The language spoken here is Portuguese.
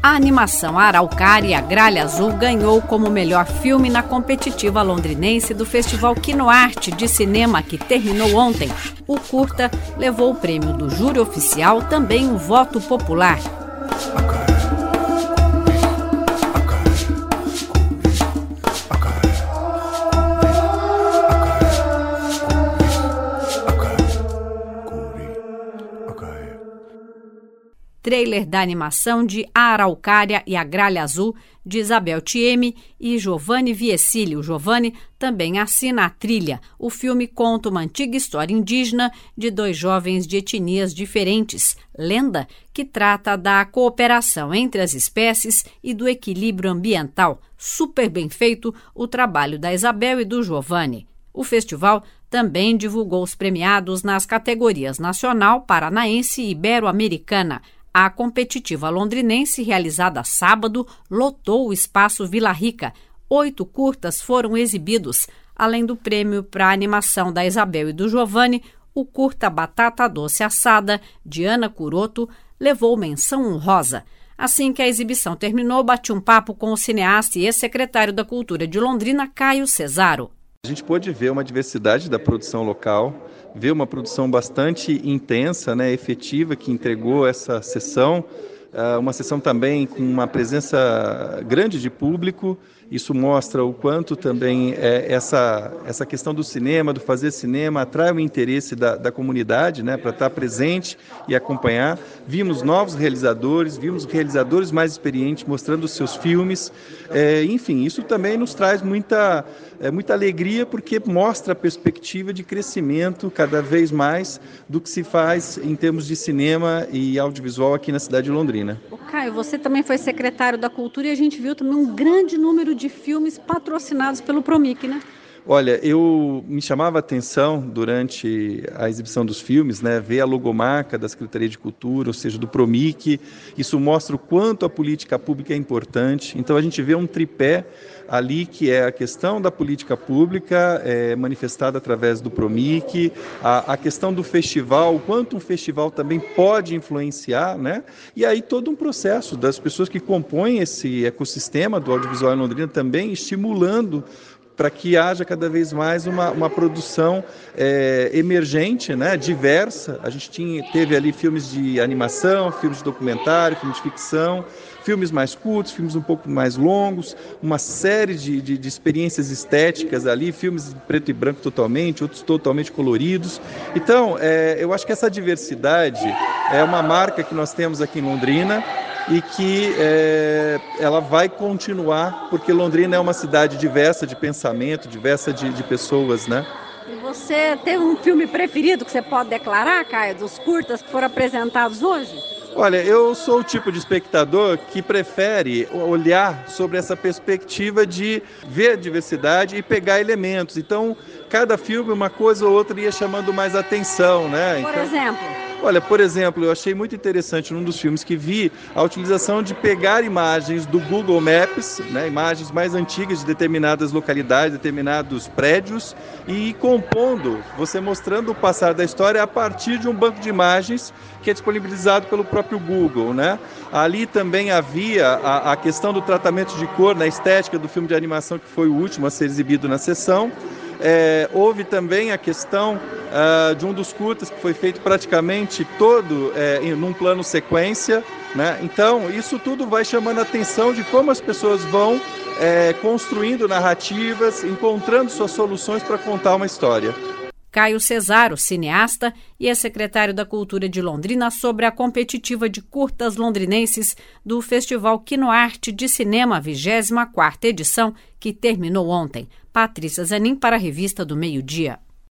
A animação Araucária e a Gralha Azul ganhou como melhor filme na competitiva londrinense do Festival Kinoarte de Cinema, que terminou ontem. O curta levou o prêmio do júri oficial, também um voto popular. Trailer da animação de A Araucária e a Gralha Azul, de Isabel Thieme e Giovanni Viecilio. Giovanni também assina a trilha. O filme conta uma antiga história indígena de dois jovens de etnias diferentes, lenda que trata da cooperação entre as espécies e do equilíbrio ambiental. Super bem feito o trabalho da Isabel e do Giovanni. O festival também divulgou os premiados nas categorias nacional, paranaense e ibero-americana. A competitiva londrinense, realizada sábado, lotou o Espaço Vila Rica. 8 curtas foram exibidos. Além do prêmio para a animação da Isabel e do Giovanni, o curta Batata Doce Assada, de Ana Curoto, levou menção honrosa. Assim que a exibição terminou, bati um papo com o cineasta e ex-secretário da Cultura de Londrina, Caio Cesaro. A gente pôde ver uma diversidade da produção local, ver uma produção bastante intensa, efetiva, que entregou essa sessão, uma sessão também com uma presença grande de público. Isso mostra o quanto também essa questão do cinema, do fazer cinema, atrai o interesse da comunidade, para estar presente e acompanhar. Vimos novos realizadores, vimos realizadores mais experientes mostrando os seus filmes. Enfim, isso também nos traz muita alegria, porque mostra a perspectiva de crescimento cada vez mais do que se faz em termos de cinema e audiovisual aqui na cidade de Londrina. Caio, você também foi secretário da Cultura e a gente viu também um grande número de filmes patrocinados pelo Promic, né? Olha, me chamava a atenção durante a exibição dos filmes, ver a logomarca da Secretaria de Cultura, ou seja, do Promic. Isso mostra o quanto a política pública é importante. Então a gente vê um tripé ali que é a questão da política pública manifestada através do Promic, a questão do festival, o quanto um festival também pode influenciar, E aí todo um processo das pessoas que compõem esse ecossistema do audiovisual em Londrina também estimulando para que haja cada vez mais uma produção emergente, diversa. A gente teve ali filmes de animação, filmes de documentário, filmes de ficção, filmes mais curtos, filmes um pouco mais longos, uma série de experiências estéticas ali, filmes em preto e branco totalmente, outros totalmente coloridos. Então, eu acho que essa diversidade é uma marca que nós temos aqui em Londrina, e que ela vai continuar, porque Londrina é uma cidade diversa de pensamento, diversa de pessoas, E você tem um filme preferido que você pode declarar, Caio, dos curtas que foram apresentados hoje? Olha, eu sou o tipo de espectador que prefere olhar sobre essa perspectiva de ver a diversidade e pegar elementos. Então, cada filme, uma coisa ou outra ia chamando mais atenção, Por exemplo? Olha, por exemplo, eu achei muito interessante num dos filmes que vi a utilização de pegar imagens do Google Maps, imagens mais antigas de determinadas localidades, determinados prédios, e compondo, você mostrando o passar da história a partir de um banco de imagens que é disponibilizado pelo próprio Google, Ali também havia a questão do tratamento de cor na estética do filme de animação, que foi o último a ser exibido na sessão. Houve também a questão de um dos curtas que foi feito praticamente todo num plano sequência, Então, isso tudo vai chamando a atenção de como as pessoas vão construindo narrativas, encontrando suas soluções para contar uma história. Caio Cesaro, cineasta e ex-secretário da Cultura de Londrina, sobre a competitiva de curtas londrinenses do Festival Kinoarte de Cinema, 24ª edição, que terminou ontem. Patrícia Zanin para a Revista do Meio-Dia.